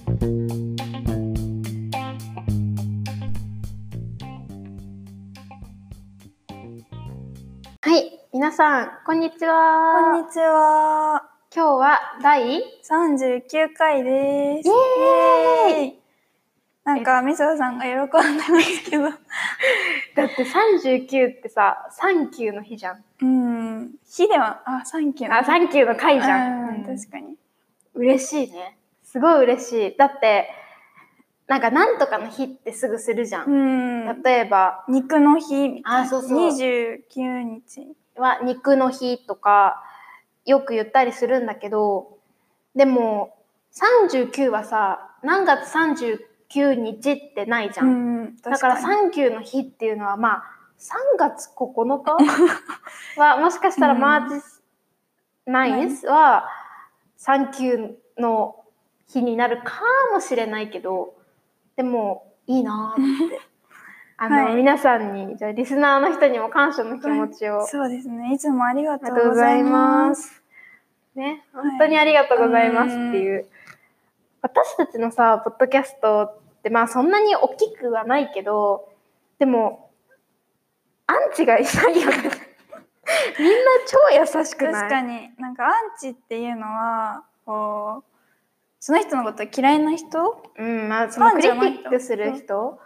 はい、皆さんこんにちは。 こんにちは。 今日は第 39回です。 イエーイ。 なんかみそさんが喜んでますけど。 だって39ってさ、サンキューの日じゃん。 日ではサンキュー。 サンキューの回じゃん。 確かに。 嬉しいね。すごい嬉しい。だってなんとかの日ってすぐするじゃん。例えば肉の日みたいな。 そう 29日は肉の日とかよく言ったりするんだけど、でも39はさ、何月39日ってないじゃん。だから39の日っていうのはまあ3月9日はもしかしたらマーチ9は39の日になるかもしれないけど、でもいいなって皆さんに、じゃあリスナーの人にも感謝の気持ちを。 そうですね。いつもありがとうございます。 ね、本当にありがとうございますっていう。私たちのさ、ポッドキャストってまあそんなに大きくはないけど、でもアンチがいないよね。みんな超優しくない？ 確かに。なんかアンチっていうのはこうその人のこと嫌いな人、 まあそのクリティックする人、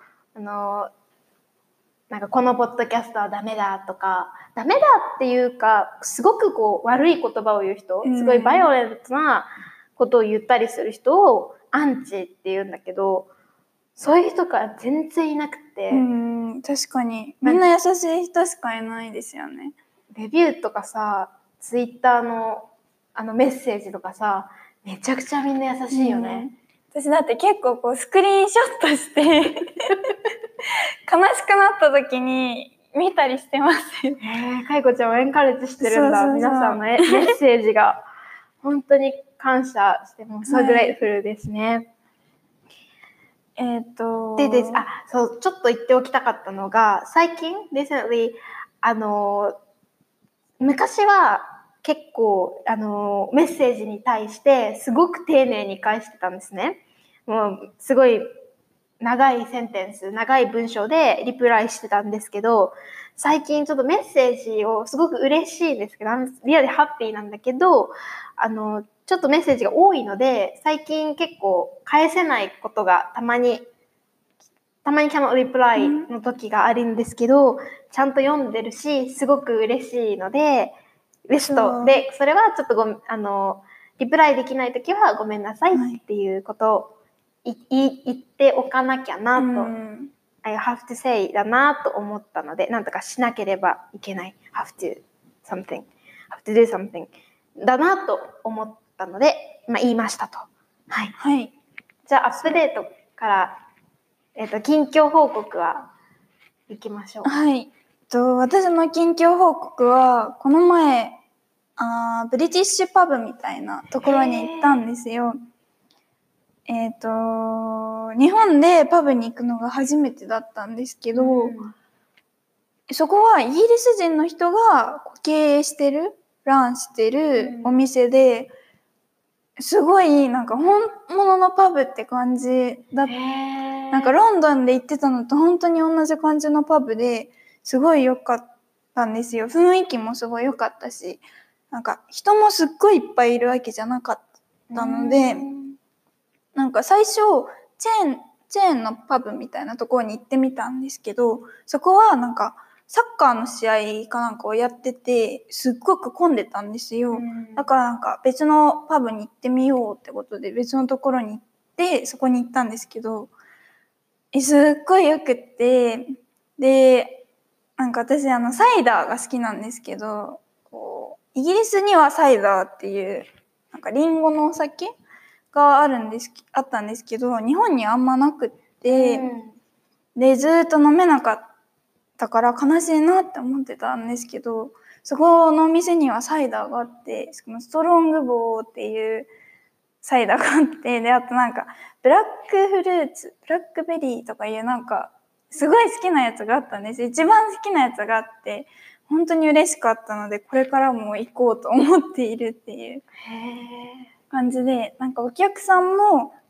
なんかこのポッドキャストはダメだとか、ダメだっていうか、すごくこう悪い言葉を言う人、すごいバイオレントなことを言ったりする人をアンチって言うんだけど、そういう人が全然いなくて。 確かに。みんな優しい人しかいないですよね。 レビューとかさ、ツイッターのメッセージとかさ、めちゃくちゃみんな優しいよね。 私だって結構こうスクリーンショットして悲しくなった時に見たりしてますよ。 かいこちゃんをエンカレッジしてるんだ。皆さんのメッセージが本当に感謝してもso gratefulですね。でそう、ちょっと言っておきたかったのが、最近 recently 昔は結構メッセージに対してすごく丁寧に返してたんですね。もうすごい長いセンテンス、長い文章でリプライしてたんですけど、最近ちょっとメッセージをすごく嬉しいんですけど、リアルハッピーなんだけど、ちょっとメッセージが多いので、最近結構返せないことがたまにcannot reply の時があるんですけど、ちゃんと読んでるし、すごく嬉しいので、ベストで、それはちょっとリプライできない時はごめんなさいっていうことを言っておかなきゃなと、I have to say だなと思ったので、なんとかしなければいけない。have to do something だなと思ったので、言いましたと。はい。じゃあアップデートから、近況報告はいきましょう。 はい。私の近況報告は、この前、ブリティッシュパブみたいなところに行ったんですよ。日本でパブに行くのが初めてだったんですけど、そこはイギリス人の人が経営してる、ランしてるお店で、すごいなんか本物のパブって感じだった。なんかロンドンで行ってたのと本当に同じ感じのパブですごい良かったんですよ。雰囲気もすごい良かったし、なんか人もすっごいいっぱいいるわけじゃなかったので、なんか最初チェーンのパブみたいなところに行ってみたんですけど、そこはなんかサッカーの試合かなんかをやってて、すっごく混んでたんですよ。だからなんか別のパブに行ってみようってことで別のところに行ってそこに行ったんですけど、すっごいよくって、で、なんか私サイダーが好きなんですけど、こうイギリスにはサイダーっていうなんかリンゴのお酒があったんですけど、日本にあんまなくって、でずっと飲めなかったから悲しいなって思ってたんですけど、そこのお店にはサイダーがあって、しかもストロングボーっていうサイダーがあって、であとなんかブラックフルーツ、ブラックベリーとかいうなんかすごい好きなやつがあったんです。一番好きなやつがあって本当に嬉しかったので、これからも行こうと思っているっていう感じで、なんかお客さんも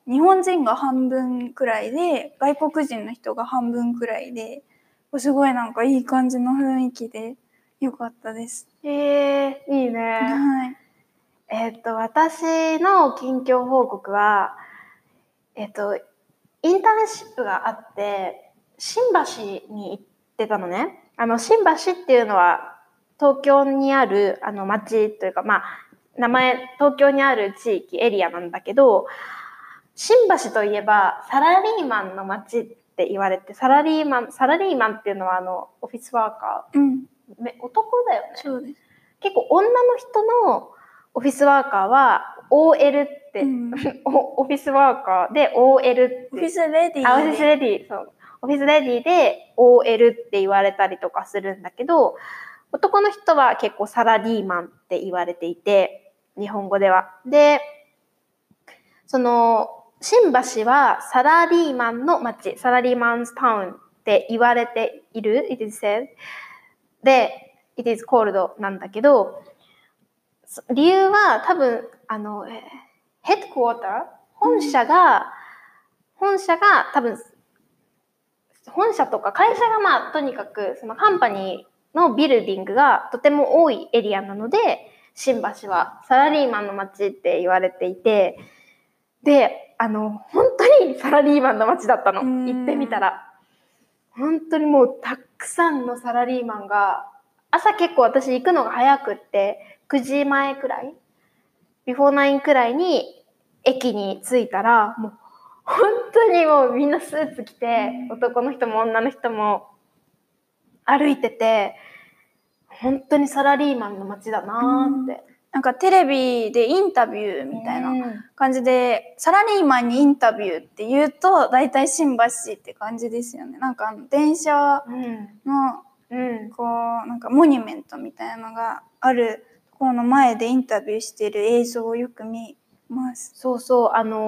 日本人が半分くらいで外国人の人が半分くらいですごいなんかいい感じの雰囲気でよかったです。 いいね。 はい。 私の近況報告は、インターンシップがあって、新橋に行ってたのね。新橋っていうのは東京にある町というか、まあ、名前、東京にある地域、エリアなんだけど、新橋といえばサラリーマンの街って言われて、サラリーマンっていうのはオフィスワーカー、男だよね。 そうです。 結構女の人のオフィスワーカーは OL って、オフィスワーカーで OL って。 オフィスレディー。 オフィスレディー、そう。オフィスレディーで OL って言われたりとかするんだけど、男の人は結構サラリーマンって言われていて、日本語では。で、新橋はサラリーマンの街、サラリーマンズタウンって言われている、it is said. で、it is called なんだけど、理由は多分、ヘッドクォーター本社が多分、本社とか会社がまあ、とにかく、そのカンパニーのビルディングがとても多いエリアなので、新橋はサラリーマンの街って言われていて、で、本当にサラリーマンの街だったの。行ってみたら。本当にもうたくさんのサラリーマンが、朝結構私行くのが早くって、9時前くらいビフォー9くらいに駅に着いたら、もう本当にもうみんなスーツ着て、男の人も女の人も歩いてて、本当にサラリーマンの街だなーって。 なんかテレビでインタビューみたいな感じで、サラリーマンにインタビューって言うと大体新橋って感じですよね。なんか電車のこうなんかモニュメントみたいなのがあるところの前でインタビューしてる映像をよく見ます。 そうそう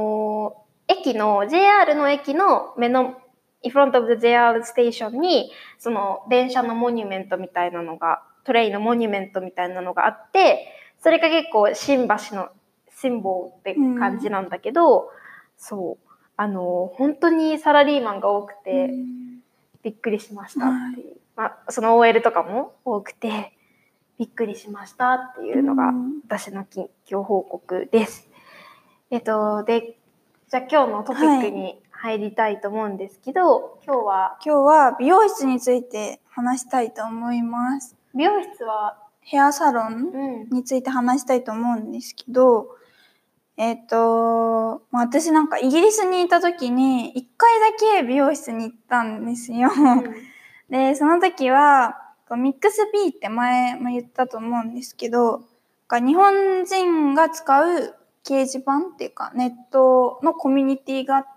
、JR の駅の目のin front of the JR station にその電車のモニュメントみたいなのが、トレイのモニュメントみたいなのがあって、それが結構新橋のシンボルって感じなんだけど、そう、本当にサラリーマンが多くて、びっくりしましたっていう。まあ、その OL とかも多くて、びっくりしましたっていうのが私の近況報告です。で、じゃあ今日のトピックに入りたいと思うんですけど、今日は美容室について話したいと思います。 美容室はヘアサロンについて話したいと思うんですけど、私なんかイギリスにいた時に1回だけ美容室に行ったんですよ。で、その時はミックス B って前も言ったと思うんですけど、日本人が使う掲示板っていうかネットのコミュニティがあって、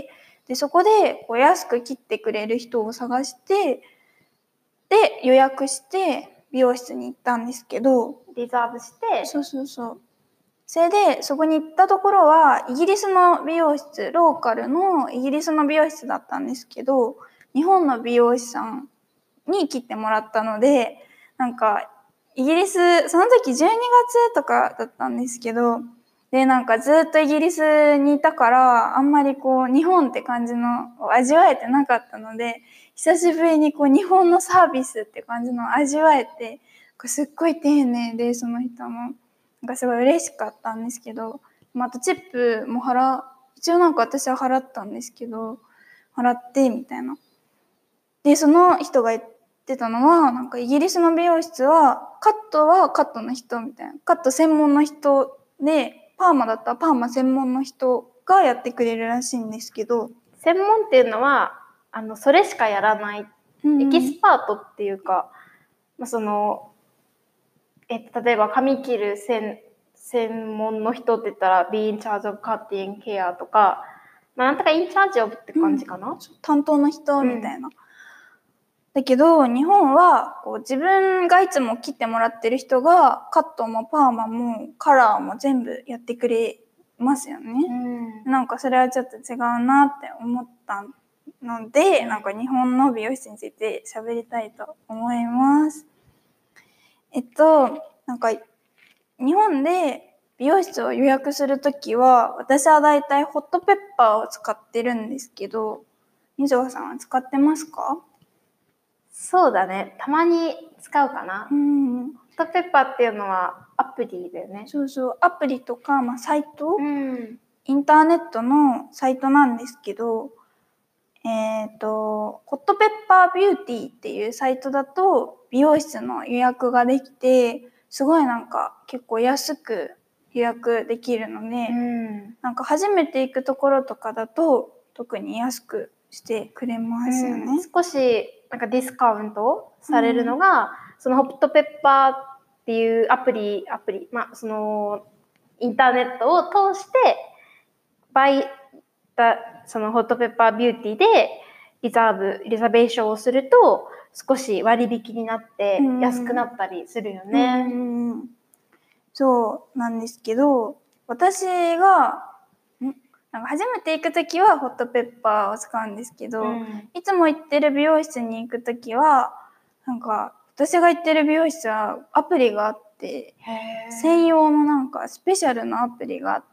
でそこで安く切ってくれる人を探して、で予約して美容室に行ったんですけど、 リザーブして、 そう。それでそこに行ったところはイギリスの美容室、ローカルのイギリスの美容室だったんですけど、日本の美容師さんに切ってもらったので、なんかイギリス、その時12月とかだったんですけど、でなんかずっとイギリスにいたからあんまり日本って感じの味わえてなかったので、久しぶりに日本のサービスって感じの味わえて、すっごい丁寧で、その人もなんかすごい嬉しかったんですけど、あとチップも一応なんか私は払ったんですけど、払ってみたいな。でその人が言ってたのは、なんかイギリスの美容室はカットはカットの人みたいな、カット専門の人で、パーマだったらパーマ専門の人がやってくれるらしいんですけど、 専門っていうのはそれしかやらない、エキスパートっていうか、例えば髪切る専門の人って言ったら be in charge of cutting hair とか、なんとか in charge of って感じかな、 担当の人みたいな。だけど日本は自分がいつも切ってもらってる人がカットもパーマもカラーも全部やってくれますよね。なんかそれはちょっと違うなって思ったので、なんか日本の美容室について喋りたいと思います。なんか日本で美容室を予約するときは、私はだいたいホットペッパーを使ってるんですけど、みずほさんは使ってますか？ そうだね。たまに使うかな。 うん。 ホットペッパーっていうのはアプリだよね。 そうそう。アプリとか、サイト、 うん。 インターネットのサイトなんですけど、ホットペッパービューティーっていうサイトだと美容室の予約ができて、すごいなんか結構安く予約できるので、なんか初めて行くところとかだと特に安くしてくれますよね。 少しなんかディスカウントされるのが、そのホットペッパーっていうアプリ、そのインターネットを通してそのホットペッパービューティーでリザベーションをすると少し割引になって安くなったりするよね。 そうなんですけど、私がなんか初めて行くときはホットペッパーを使うんですけど、いつも行ってる美容室に行くときはなんか私が行ってる美容室はアプリがあって、専用のなんかスペシャルなアプリがあって、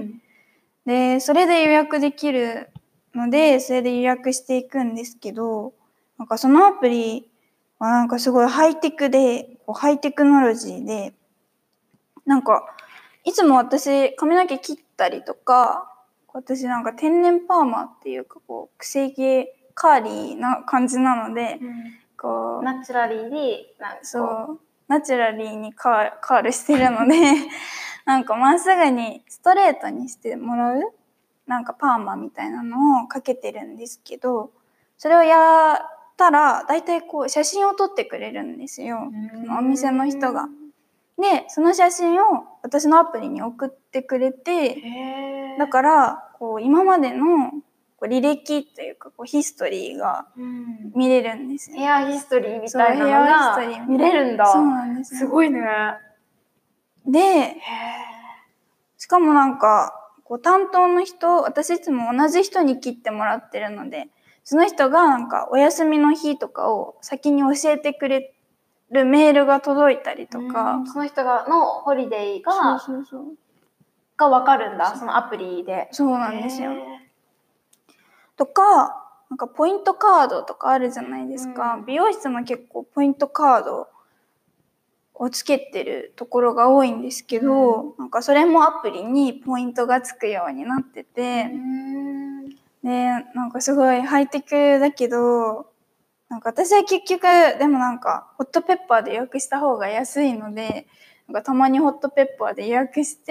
でそれで予約できるのでそれで予約していくんですけど、なんかそのアプリはなんかすごいハイテクで、ハイテクノロジーで、なんかいつも私髪の毛切ったりとか、私なんか天然パーマっていうか癖毛カーリーな感じなので、 ナチュラリーにナチュラリーにカールしてるのでなんかまっすぐにストレートにしてもらうなんかパーマみたいなのをかけてるんですけど、それをやったら大体写真を撮ってくれるんですよ、そのお店の人が。でその写真を私のアプリに送ってくれて、だから今までの履歴っていうかヒストリーが見れるんですよ。 ヘアヒストリーみたいなのが見れるんだ。 そうなんですよ。 すごいね。 で、しかもなんか担当の人、私いつも同じ人に切ってもらってるので、その人がなんかお休みの日とかを先に教えてくれるメールが届いたりとか、 その人のホリデーが分かるんだ、そのアプリで。 そうなんですよ。とか、なんかポイントカードとかあるじゃないですか。美容室も結構ポイントカードをつけてるところが多いんですけど、なんかそれもアプリにポイントがつくようになってて、で、なんかすごいハイテクだけど、なんか私は結局でもなんかホットペッパーで予約した方が安いので、なんかたまにホットペッパーで予約して、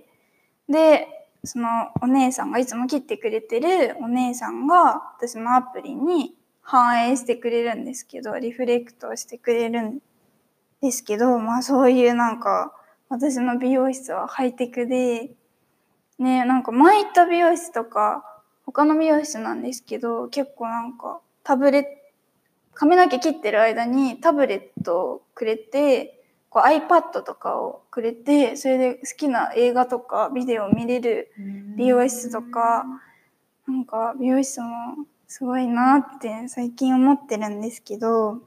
でそのお姉さんがいつも切ってくれてるお姉さんが私のアプリに反映してくれるんですけど、リフレクトしてくれるんですけど、そういうなんか私の美容室はハイテクでね、なんか前行った美容室とか他の美容室なんですけど、結構なんか髪の毛切ってる間にタブレットをくれて、iPad とかをくれて、それで好きな映画とかビデオを見れる美容室とか、なんか美容室もすごいなって最近思ってるんですけど、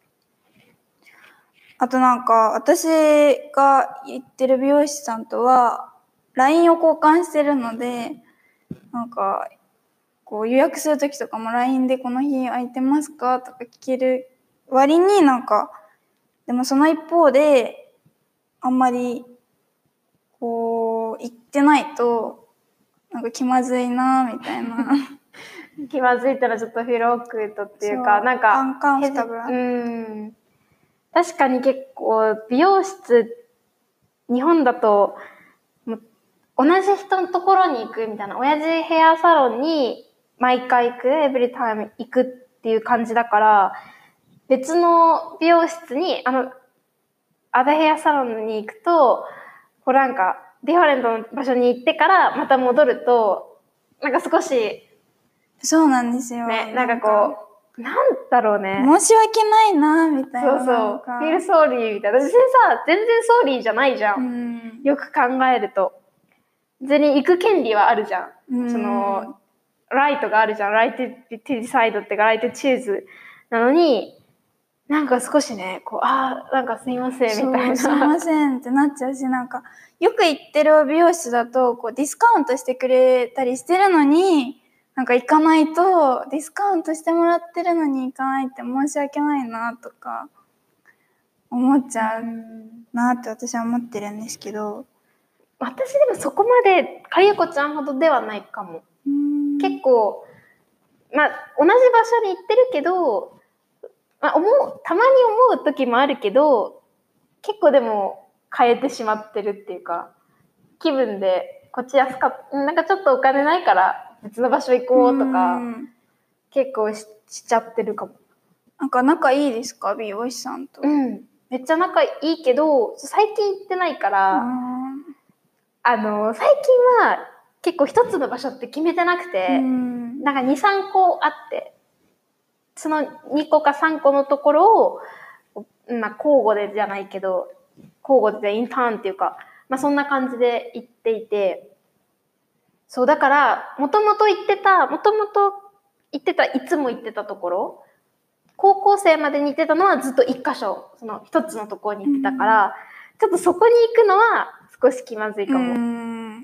あとなんか私が行ってる美容師さんとは LINE を交換してるので、なんか予約するときとかも LINE でこの日空いてますかとか聞ける割になんか、でもその一方であんまり行ってないとなんか気まずいなみたいな気まずいったらちょっとフロークとっていうか、なんかアンカンフタブル。 確かに結構美容室日本だと同じ人のところに行くみたいな、同じヘアサロンに毎回行く、エブリタイム行くっていう感じだから、別の美容室にアダヘアサロンに行くとなんかディファレントの場所に行ってからまた戻るとなんか少しそうなんですよね、なんかなんだろうね、 申し訳ないなみたいな、 そうフィールソーリーみたいな、全然ソーリーじゃないじゃん、よく考えると。別に行く権利はあるじゃん、そのライトがあるじゃん、ライトディサイドっていうかライトチューズなのに、 なんか少しね、こう、なんかすいませんみたいな。 すいませんってなっちゃうし、なんかよく行ってる美容室だとこうディスカウントしてくれたりしてるのに、なんか行かないと、ディスカウントしてもらってるのに行かないって申し訳ないなとか思っちゃうなって私は思ってるんですけど、 私でもそこまでかゆこちゃんほどではないかも。結構、まあ同じ場所に行ってるけど、まあ、たまに思う時もあるけど、結構でも変えてしまってるっていうか、気分でこっち安かった、なんかちょっとお金ないから別の場所行こうとか、結構しちゃってるかも。 なんか仲いいですか、美容師さんと。 めっちゃ仲いいけど、最近行ってないから、最近は結構一つの場所って決めてなくて、なんか2、3個あって、その2個か3個のところを、まあ、交互でじゃないけど、交互でインターンっていうか、まあ、そんな感じで行っていて、そう、だから、もともと行ってた、いつも行ってたところ、高校生までに行ってたのはずっと一箇所、その一つのところに行ってたから、ちょっとそこに行くのは少し気まずいかも。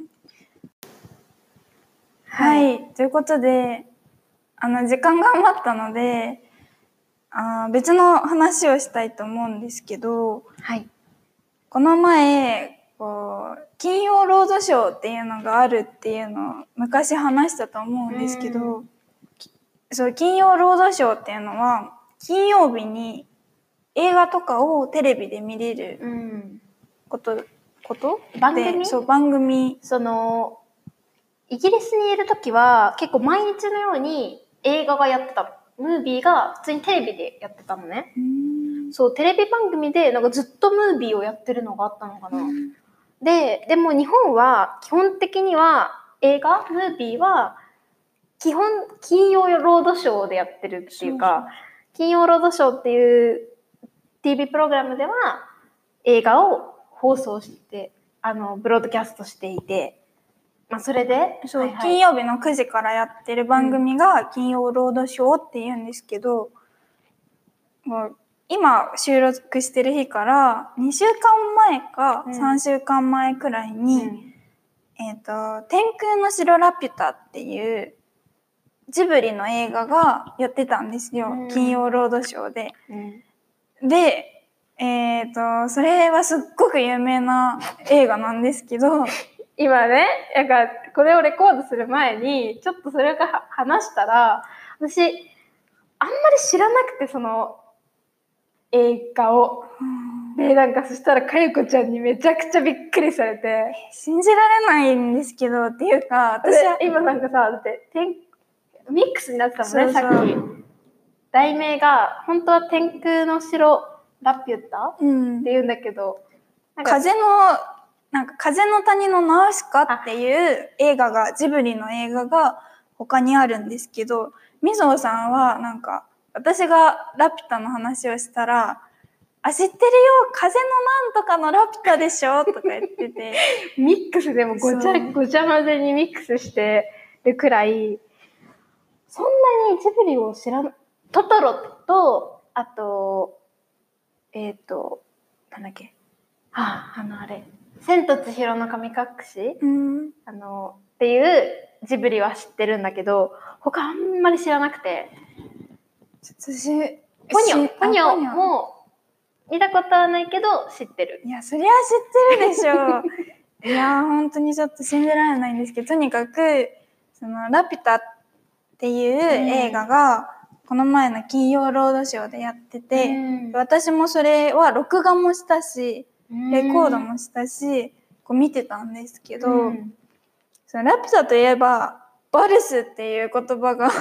はい、ということで、時間が余ったので、別の話をしたいと思うんですけど、 はい、 この前、金曜ロードショーっていうのがあるっていうのを昔話したと思うんですけど、そう金曜ロードショーっていうのは金曜日に映画とかをテレビで見れる番組？ そう、番組。 イギリスにいるときは結構毎日のように映画がやってたの。ムービーが普通にテレビでやってたのね。そう、テレビ番組でなんかずっとムービーをやってるのがあったのかな。でも日本は基本的にはムービーは基本金曜ロードショーでやってるっていうか、金曜ロードショーっていう TV プログラムでは映画を放送して、ブロードキャストしていて、まあそれで、 金曜日の9時からやってる番組が金曜ロードショーって言うんですけど、もう今収録してる日から2週間前か3週間前くらいに、天空の城ラピュタっていうジブリの映画がやってたんですよ、金曜ロードショーで。で、それはすっごく有名な映画なんですけど、 今ね、なんかこれをレコードする前にちょっとそれが話したら、私あんまり知らなくて、その映画を。で、なんかそしたらかゆこちゃんにめちゃくちゃびっくりされて、 信じられないんですけど、っていうか、 私は今なんかさ、だってミックスになってたもんね、さっき。題名が本当は天空の城ラピュタ、って言うんだけど、 風の谷のナウシカっていう映画が、ジブリの映画が他にあるんですけど、みぞうさんはなんか私がラピュタの話をしたら、知ってるよ、風のなんとかのラピュタでしょとか言っててミックスでもごちゃ混ぜにミックスしてるくらい、そんなにジブリを知らない。トトロと、あとなんだっけ、あれ千と千尋の神隠し、っていうジブリは知ってるんだけど、他あんまり知らなくて。ポニョも見たことはないけど知ってる。 いや、そりゃ知ってるでしょいや、本当にちょっと信じられないんですけど、とにかくそのラピュタっていう映画がこの前の金曜ロードショーでやってて、私もそれは録画もしたし、レコードもしたし、こう見てたんですけど、そのラピュタといえばバルスっていう言葉が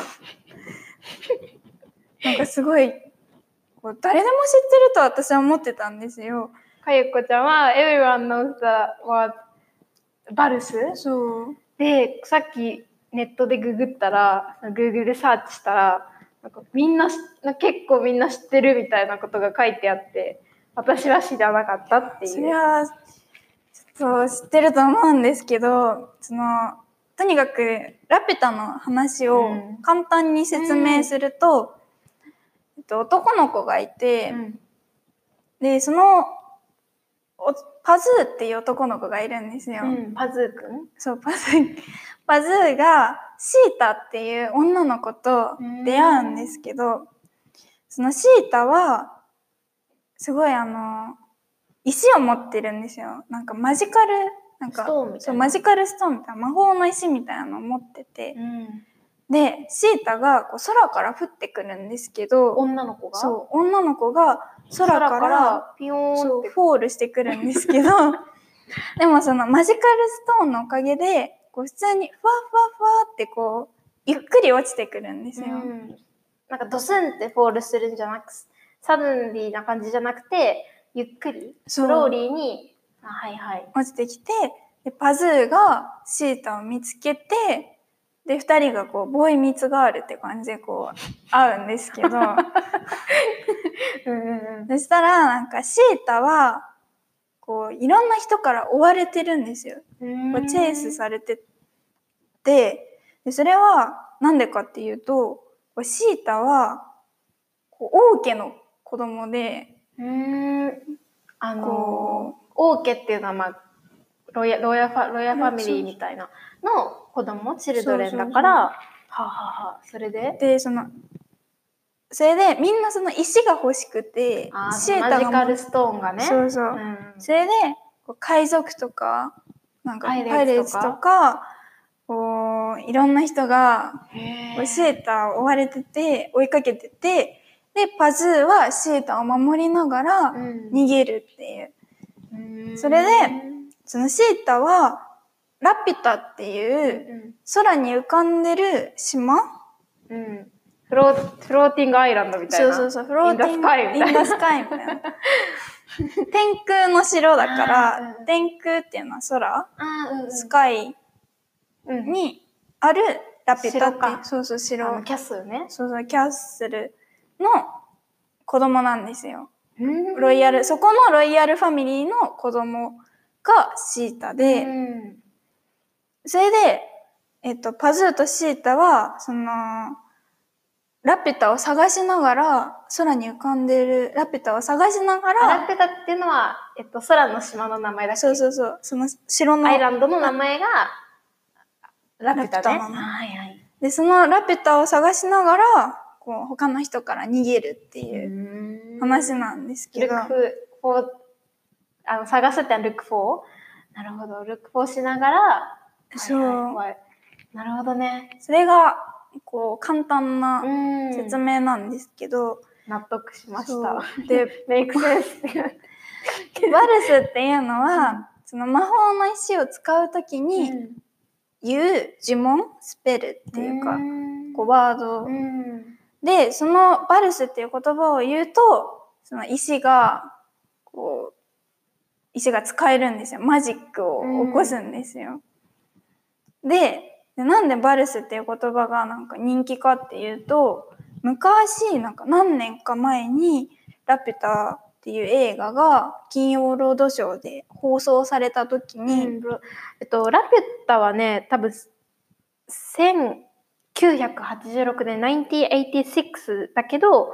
なんかすごいこう誰でも知ってると私は思ってたんですよ。 かゆこちゃんは Everyone knows the word バルス？ そうで、さっきネットでググったら、Google でサーチしたら、なんか結構みんな知ってるみたいなことが書いてあって、私は知らなかったっていう。 それはちょっと知ってると思うんですけど、とにかくラピュタの話を簡単に説明すると、 男の子がいて、 うんで、その、パズーっていう男の子がいるんですよ。 パズーくん。 そう、パズーがシータっていう女の子と出会うんですけど、そのシータは、すごい石を持ってるんですよ。なんかマジカル、なんか、 ストーンみたいな。 そう、マジカルストーンみたいな、魔法の石みたいなのを持ってて、で、シータがこう空から降ってくるんですけど、 女の子がそう、女の子が空からピヨーンってそうフォールしてくるんですけど、でもそのマジカルストーンのおかげで、こう普通にふわふわふわってこう、ゆっくり落ちてくるんですよ。 なんかドスンってフォールするんじゃなく、サドンリーな感じじゃなくて、ゆっくり、スローリーに、 落ちてきて、でパズーがシータを見つけて、で、二人がこう、ボーイミーツガールって感じでこう、会うんですけど、そしたら、なんかシータは、こう、いろんな人から追われてるんですよ。こうチェイスされてて、で、それは、なんでかっていうと、こうシータは、こう王家の子供で、 王家っていうのは、まあ、ロイヤルファミリーみたいなの子供、チルドレンだから、それでそれでみんなその石が欲しくて、 シータがマジカルストーンがね。 そうそう。それで、海賊とか、なんかパイレーツとか、こう、いろんな人が、シータを追われてて、追いかけてて、で、パズーはシータを守りながら逃げるっていう。それで、そのシータは、ラピュタっていう空に浮かんでる島、 フローティングアイランドみたいな。 そう、フローティングインダスカイみたいな。天空の城だから、天空っていうのは空、スカイにあるラピュタって、そう、城。 キャッスルね。 そう、キャッスルの子供なんですよ。そこのロイヤルファミリーの子供がシータで、それで、パズーとシータは、ラピュタを探しながら、空に浮かんでるラピュタを探しながら、 ラピュタっていうのは、空の島の名前だっけ？ そう。その城の。 アイランドの名前が、ラピュタね。 で、そのラピュタを探しながら、こう、他の人から逃げるっていう話なんですけど。 探すってのはルックフォー？なるほど。ルックフォーしながら、 そう。 なるほどね。 それが、こう、簡単な説明なんですけど。 納得しました。で、メイクセンス。 バルスっていうのは、その魔法の石を使うときに言う呪文、スペルっていうか、こうワード。で、そのバルスっていう言葉を言うと、その石が使えるんですよ。マジックを起こすんですよ。で、なんでバルスっていう言葉がなんか人気かっていうと、昔、なんか何年か前にラピュタっていう映画が金曜ロードショーで放送された時に、 ラピュタはね、多分1986年、1986だけど、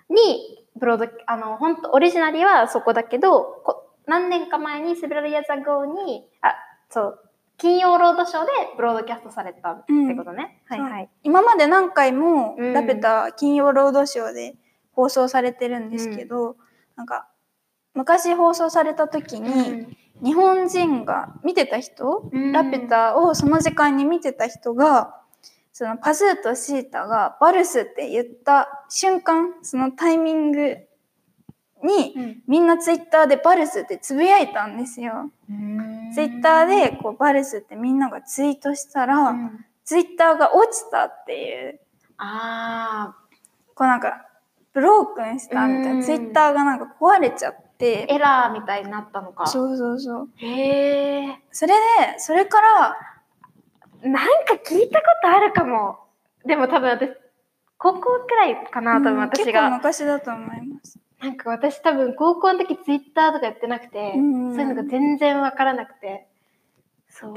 本当オリジナリーはそこだけど、何年か前にセベラルイヤーズアゴーに、金曜ロードショーでブロードキャストされたってことね。 今まで何回もラピュタ金曜ロードショーで放送されてるんですけど、なんか昔放送された時に、日本人が見てた人、ラピュタをその時間に見てた人が、そのパズーとシータがバルスって言った瞬間、そのタイミングに、みんなツイッターでバルスってつぶやいたんですよ。ツイッターでこうバルスってみんながツイートしたら、ツイッターが落ちたっていう。こうなんか、ブロークンしたみたいな。ツイッターがなんか壊れちゃって。 エラーみたいになったのか。 そう。 へー。 それから、 なんか聞いたことあるかも。でも多分私、高校くらいかな、多分私が。 結構昔だと思います。 なんか私多分高校の時ツイッターとかやってなくて、そういうのが全然わからなくて。そう。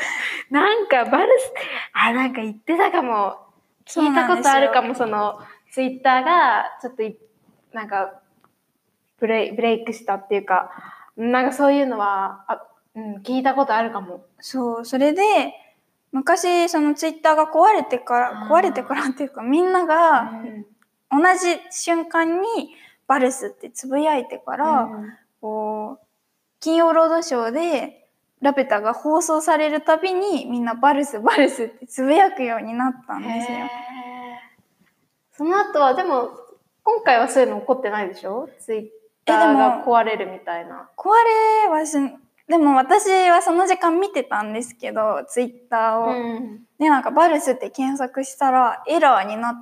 なんかバルス、なんか言ってたかも。聞いたことあるかも、 ツイッターがちょっとなんかブレイクしたっていうか、なんかそういうのは聞いたことあるかも。 そう、それで昔そのツイッターが壊れてからっていうか、みんなが同じ瞬間にバルスってつぶやいてから、こう金曜ロードショーでラピュタが放送されるたびにみんなバルスバルスってつぶやくようになったんですよ。 その後はでも今回はそういうの起こってないでしょ？ツイッターが壊れるみたいな。 でも私はその時間見てたんですけど、ツイッターを。で、なんかバルスって検索したらエラーになって、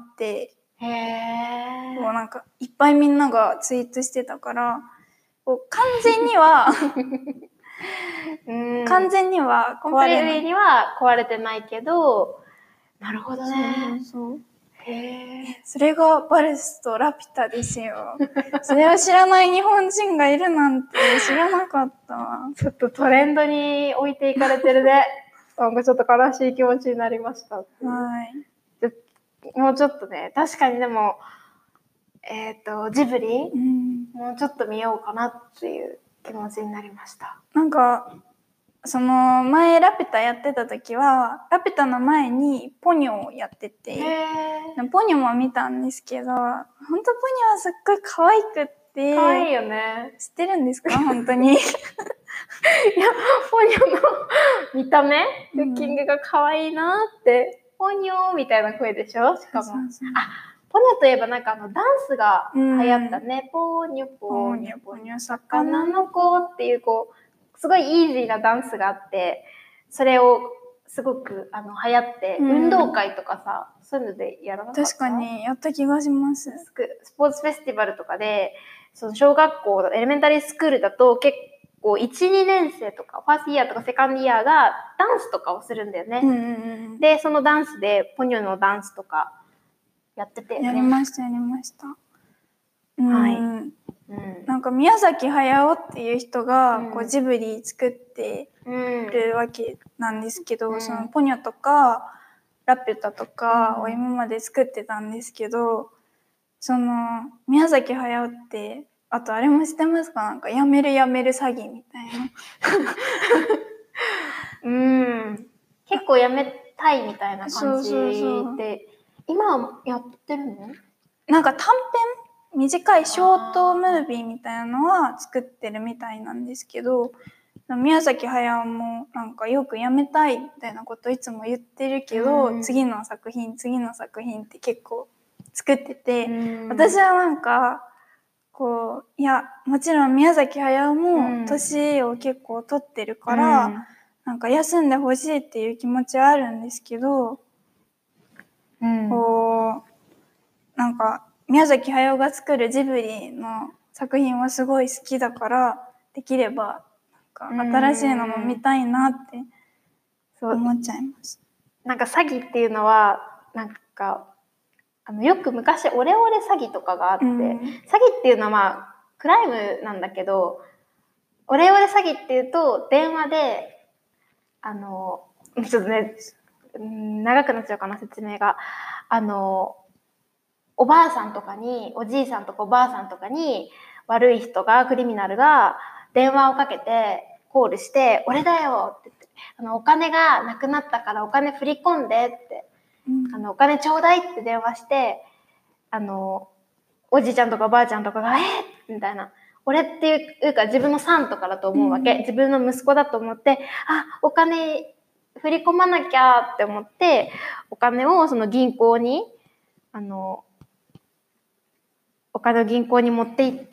こうなんかいっぱいみんながツイートしてたから、こう完全にはコンプリートには壊れてないけど、なるほどね。 そうそれがバルスとラピュタですよ。それを知らない日本人がいるなんて知らなかったわ。 ちょっとトレンドに置いていかれてるね。なんかちょっと悲しい気持ちになりました。 はい。 もうちょっとね、確かにでも、ジブリ、もうちょっと見ようかなっていう気持ちになりました。 なんか、その前ラピュタやってた時は、ラピュタの前にポニョをやってて、ポニョも見たんですけど、本当ポニョはすっごい可愛くって。 可愛いよね。 知ってるんですか本当に。いや、 ポニョの見た目、ルッキングが可愛いなって、ポニョみたいな声でしょ？しかも。ポニョといえばなんかダンスが流行ったね。ポニョポニョポニョ魚の子っていうすごいイージーなダンスがあって、それをすごく流行って、運動会とかさ、そういうのでやらなかった？ 確かにやった気がします。 スポーツフェスティバルとかで、その小学校、エレメンタリースクールだと結構1、2年生とか、ファーストイヤーとかセカンドイヤーがダンスとかをするんだよね。で、そのダンスでポニョのダンスとかやってて、 やりました。はい。なんか宮崎駿っていう人がジブリ作ってるわけなんですけど、そのポニョとかラピュタとかを今まで作ってたんですけど、その宮崎駿ってあとあれも知ってますか？なんかやめる詐欺みたいな。結構やめたいみたいな感じで、今やってるの？ なんか短編短いショートムービーみたいなのは作ってるみたいなんですけど、宮崎駿もなんかよくやめたいみたいなこといつも言ってるけど、次の作品って結構作ってて、私はなんかいやもちろん宮崎駿も年を結構取ってるから、なんか休んでほしいっていう気持ちはあるんですけど、なんか宮崎駿が作るジブリの作品はすごい好きだから、できればなんか新しいのも見たいなって思っちゃいます。 なんか詐欺っていうのはなんかよく昔オレオレ詐欺とかがあって、詐欺っていうのはクライムなんだけど、オレオレ詐欺っていうと電話でちょっとね長くなっちゃうかな説明が。おばあさんとかに、おじいさんとかおばあさんとかに、悪い人が、クリミナルが電話をかけて、コールして、俺だよって言って、お金がなくなったからお金振り込んでって、お金ちょうだいって電話して、おじいちゃんとかおばあちゃんとかが、みたいな。俺っていうか自分のさんとかだと思うわけ。自分の息子だと思って、お金振り込まなきゃって思って、お金をその銀行に、お金を銀行に持って行って、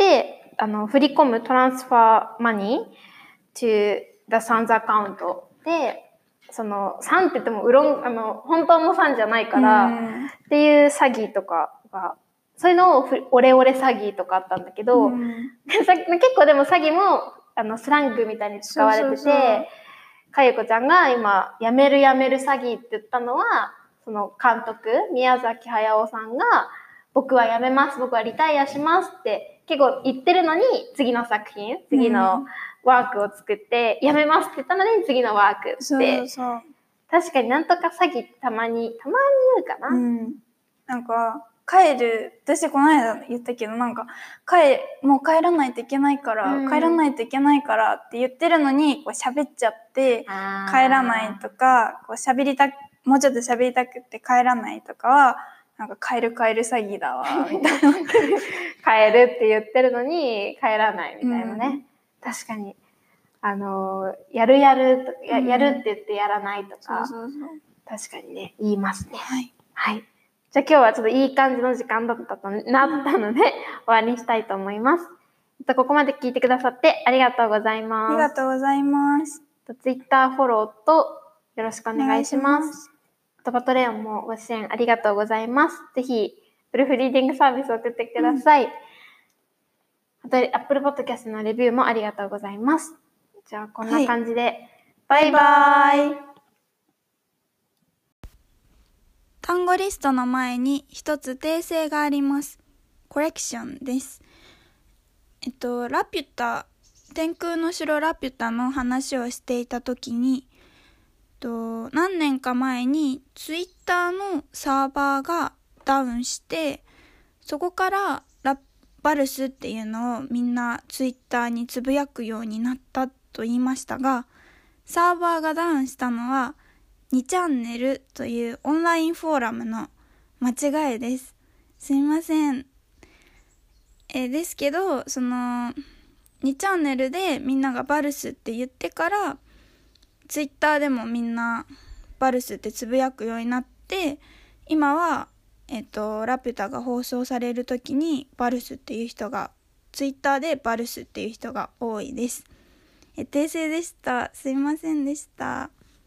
振り込むトランスファーマニー to the son's account で、その、3って言っても、本当の3じゃないから、っていう詐欺とかが、そういうのをオレオレ詐欺とかあったんだけど、結構でも詐欺も、スラングみたいに使われてて、かゆこちゃんが今、やめる詐欺って言ったのは、その監督、宮崎駿さんが、僕は辞めます、僕はリタイアしますって結構言ってるのに、次の作品、次のワークを作って、辞めますって言ったのに次のワークって。確かになんとか詐欺たまに言うかな。 なんか、 帰る、私この間言ったけど、なんかもう帰らないといけないから、帰らないといけないからって言ってるのにこう喋っちゃって帰らないとか、こうもうちょっと喋りたくって帰らないとかはなんか帰る詐欺だわみたいな帰るって言ってるのに帰らないみたいなね、確かにやるって言ってやらないとか、確かにね言いますね。はい。じゃあ今日はちょっといい感じの時間だったので終わりにしたいと思います。ここまで聞いてくださってありがとうございます。 ありがとうございます。 Twitter フォローとよろしくお願いします。パトレオンもご支援ありがとうございます。ぜひプルーフリーディングサービスを送ってください。あと Apple Podcast のレビューもありがとうございます。じゃあこんな感じで、バイバイ。 単語リストの前に一つ訂正があります。コレクションです。ラピュタ、天空の城ラピュタの話をしていたときに、何年か前にツイッターのサーバーがダウンして、そこからバルスっていうのをみんなツイッターにつぶやくようになったと言いましたが、サーバーがダウンしたのは2チャンネルというオンラインフォーラムの間違いです。すいません。ですけど、その2チャンネルでみんながバルスって言ってから、ツイッターでもみんなバルスってつぶやくようになって、今は、ラピュタが放送されるときにバルスっていう人が、ツイッターでバルスっていう人が多いです。訂正でした。すいませんでした。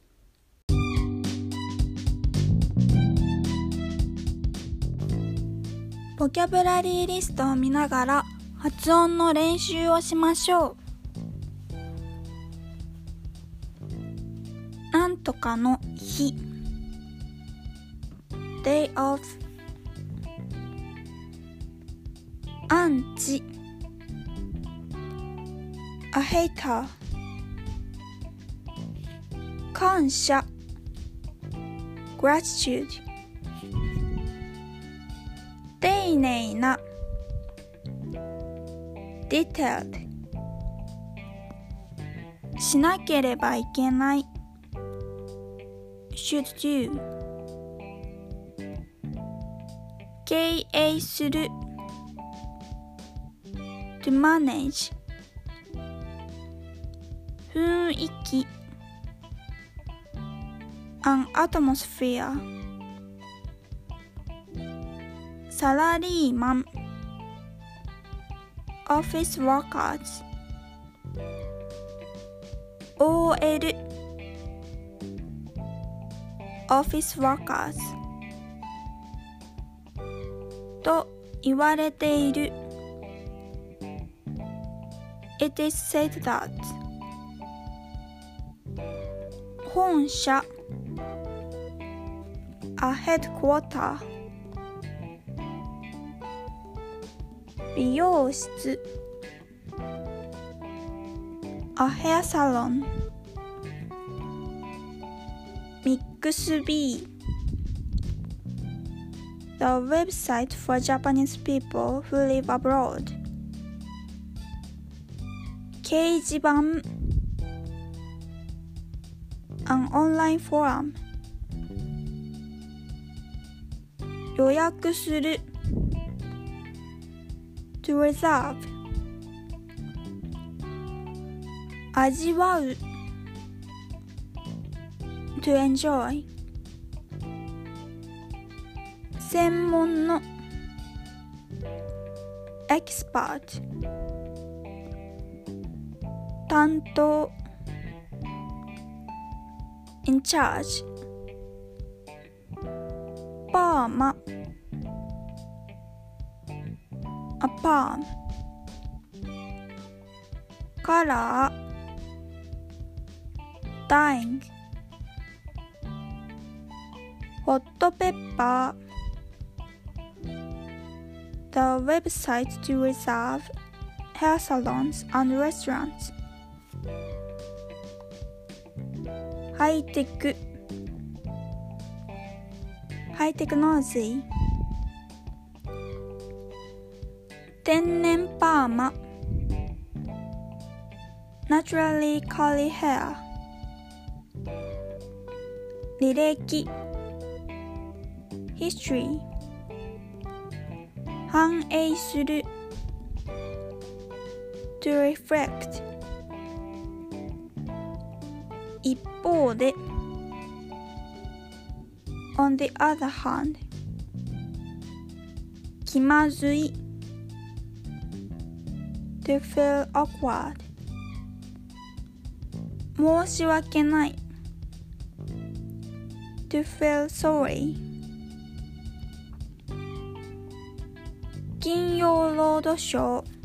ボキャブラリーリストを見ながら発音の練習をしましょう。なんとかの日 day of アンチ a hater 感謝 gratitude 丁寧な detailed しなければいけない should do 経営する to manage 雰囲気 an atmosphere サラリーマン office workers OL office workers と言われている It is said that 本社 a headquarter 美容室 a hair salon ミックス B the website for Japanese people who live abroad 掲示板 an online forum 予約するto reserve 味わう to enjoy 専門の expert 担当 in charge パーマA palm カラー Dyeing ホットペッパー The website to reserve hair salons and restaurants ハイテク High technology 天然パーマ naturally curly hair 履歴 history 反映する to reflect 一方で on the other hand 気まずい to feel awkward 申し訳ない to feel sorry 金曜ロードショー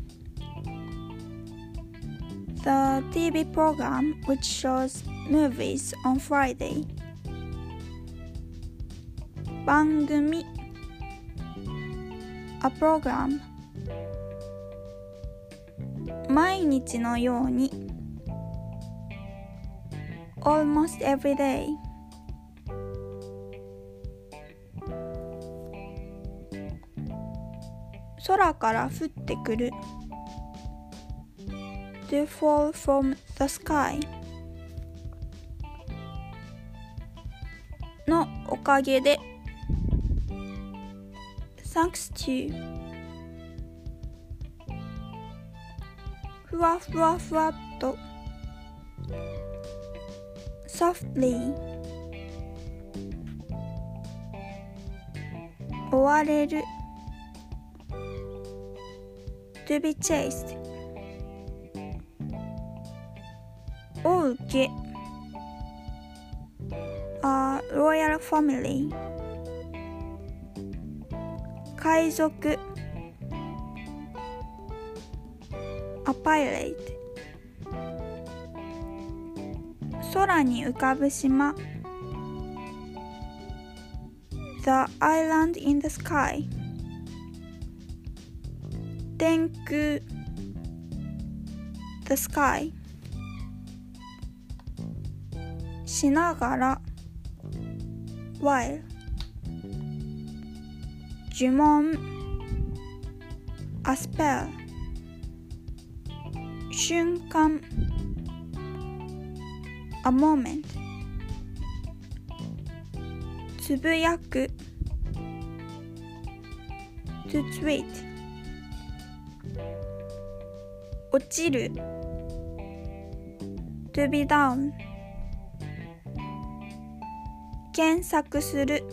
The TV program which shows movies on Friday 番組 A program 毎日のように Almost every day 空から降ってくる To fall from the sky のおかげで Thanks to ふわふわふわっと Softly 追われる To be chased を受け A royal family 海賊 A pilot 空に浮かぶ島 The island in the sky 天空 The sky しながら While 呪文 A spell 瞬間 A moment つぶやく To tweet 落ちる To be down 検索する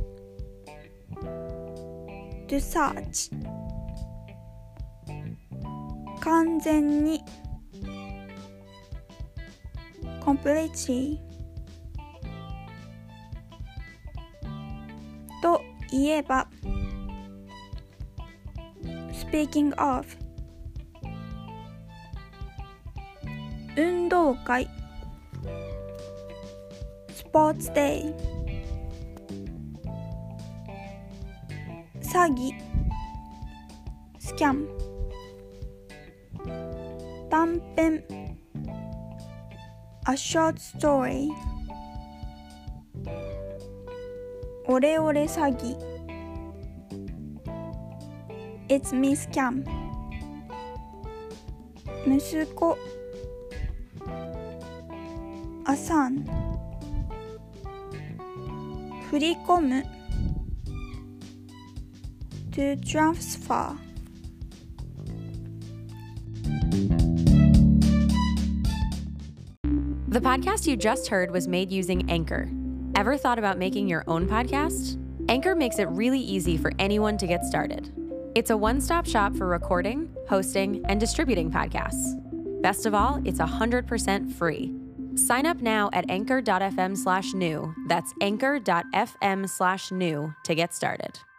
To search 完全に Completely といえば Speaking of 運動会 Sports Day 詐欺 Scam 短編 A short story オレオレ詐欺 It's me scam 息子 A son 振り込む To transfer The podcast you just heard was made using Anchor. Ever thought about making your own podcast? Anchor makes it really easy for anyone to get started. It's a one-stop shop for recording, hosting, and distributing podcasts. Best of all, it's 100% free. Sign up now at anchor.fm/new. That's anchor.fm/new to get started.